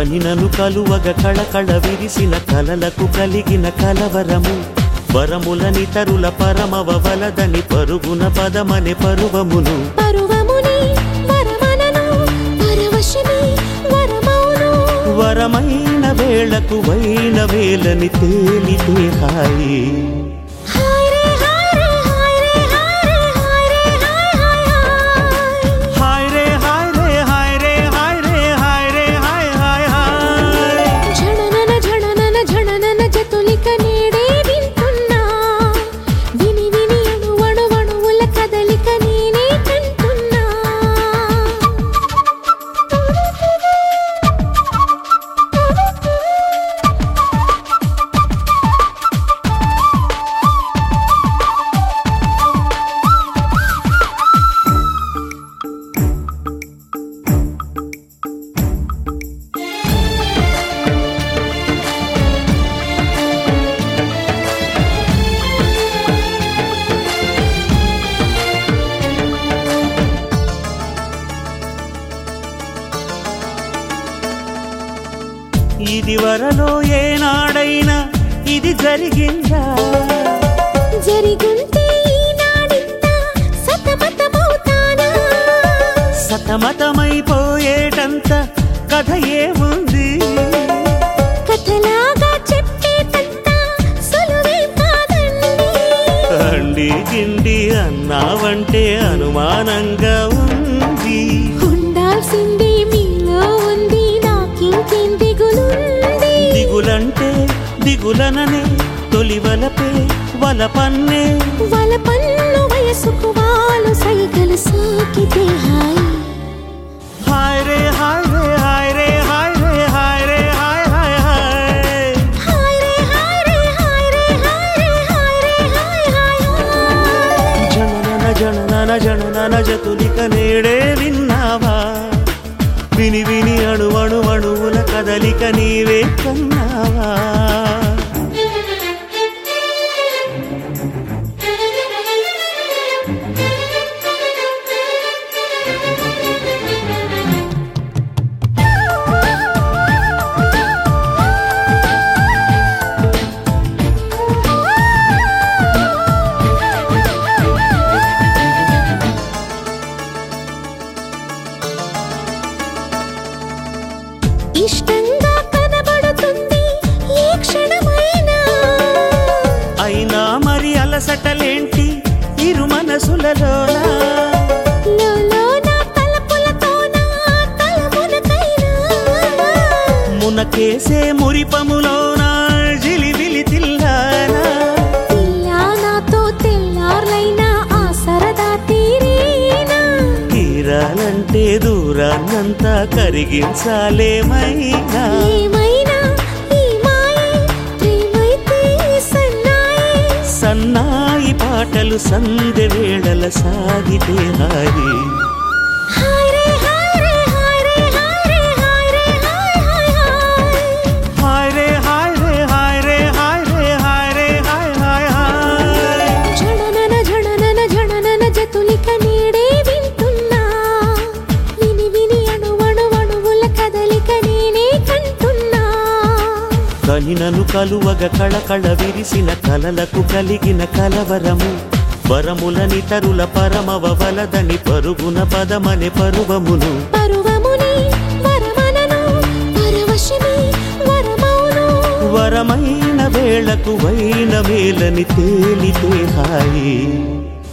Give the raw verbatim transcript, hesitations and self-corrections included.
కనినను కలువగ కళకళ విరిసిన కలలకు కలిగిన కలవరము వరములని తరుల పరమవ వలదని పరుగున పదమనే పరువమును పరువముని వరమనను పరవశమే వరమౌను వరమైన వేళకు వైన వేలని తేలితే హాయి ఇది వరలో ఏనాడైనా ఇది జరిగిందా జరిగుంటే ఈనాడింత సతమతమవుతానా సతమతమైపోయేటంత కథ ఏముంది కథలాగా చెప్పేటంత సులువే కాదండి అండి గిండి అన్నావంటే అనుమానంగా ఉంది ఉండాల్సింది మీలో ఉంది నాకింకేం దిగులుంది దిగులంటే దిగులననే తొలి వలపే వలపన్నే వలపన్ను వయసుకు వాలు సైగలు సోకితే హాయి హాయ్ రే హాయ్ రే హాయ్ రే హాయ్ రే హాయ్ రే హాయ్ హాయ్ హాయ్ హాయ్ రే హాయ్ రే హాయ్ రే హాయ్ రే హాయ్ రే హాయ్ హాయ్ హాయ్ జనన జనన జనన జతులిక నేడే విన్నావా విని విని అణు అణు అణువుల కదలిక నీవే కన్నావా ఇష్టంగా కనబడుతుంది ఏ క్షణమైనా అయినా మరి అలసటలేంటి ఇరు మనసులలోనా లోలోన తలపులతోన తలమునకైనా మునకేసే మురిపములోన జిలిబిలి తిల్లానా పిల్లా నాతో తెల్లార్లైనా ఆ సరదా తీరేనా తీరాలంటే దూరాన్నంతా కరిగించాలేమైనా ఏమైనా ఈ మాయే ప్రేమైతే సన్నాయే సన్నాయి పాటలు సందె వేళల సాగితే హాయి హాయ్ రే హాయ్ రే హాయ్ రే హాయ్ రే హాయ్ రే హాయ్ హాయ్ హాయ్ హాయ్ రే హాయ్ రే హాయ్ రే హాయ్ రే హాయ్ రే హాయ్ హాయ్ హాయ్ జడనన జడనన జడనన జతులిక నేడే వింటున్నా విని విని అణువణు అణువుల కదలిక నేనే కంటున్నా కనినను కలువగ కళకళ విరిసిన కలలకు కలిగిన కలవరము వరములని తరుల పరమవ వలదని పరుగున పదమనే పరువమును పరువముని వరమనను పరవశమే వరమౌను వరమైన వేళకు వైన వేలని తేలితే హాయి